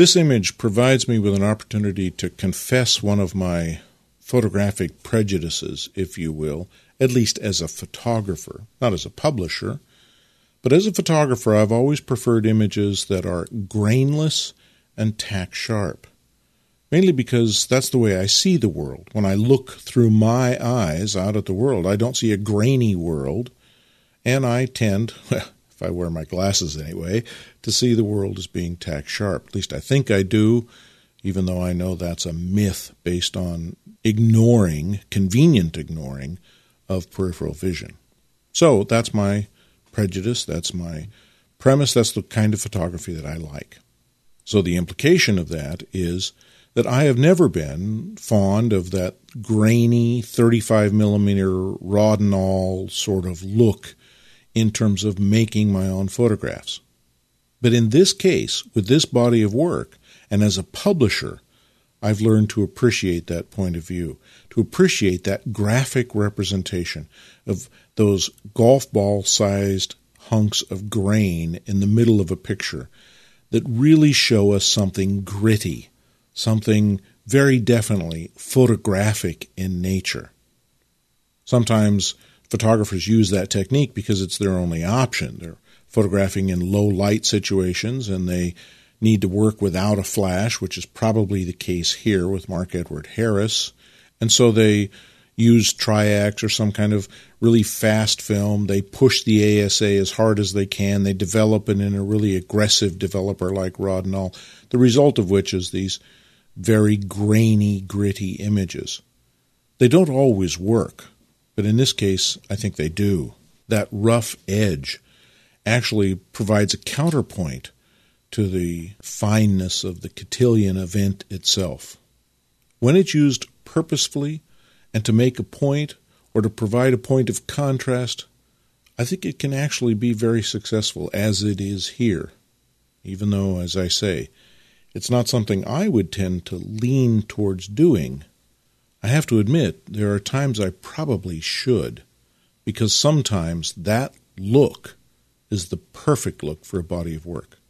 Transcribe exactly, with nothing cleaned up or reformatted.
This image provides me with an opportunity to confess one of my photographic prejudices, if you will, at least as a photographer, not as a publisher. But as a photographer, I've always preferred images that are grainless and tack sharp, mainly because that's the way I see the world. When I look through my eyes out at the world, I don't see a grainy world, and I tend, well, if I wear my glasses anyway, to see the world as being tack sharp. At least I think I do, even though I know that's a myth based on ignoring, convenient ignoring, of peripheral vision. So that's my prejudice, that's my premise, that's the kind of photography that I like. So the implication of that is that I have never been fond of that grainy thirty-five millimeter rod and all sort of look in terms of making my own photographs. But in this case, with this body of work, and as a publisher, I've learned to appreciate that point of view, to appreciate that graphic representation of those golf ball-sized hunks of grain in the middle of a picture that really show us something gritty, something very definitely photographic in nature. Sometimes photographers use that technique because it's their only option. They're photographing in low-light situations, and they need to work without a flash, which is probably the case here with Mark Edward Harris. And so they use Tri-X or some kind of really fast film. They push the A S A as hard as they can. They develop it in a really aggressive developer like Rodinal, the result of which is these very grainy, gritty images. They don't always work, but in this case, I think they do. That rough edge actually provides a counterpoint to the fineness of the cotillion event itself. When it's used purposefully and to make a point or to provide a point of contrast, I think it can actually be very successful, as it is here, even though, as I say, it's not something I would tend to lean towards doing. I have to admit, there are times I probably should, because sometimes that look is the perfect look for a body of work.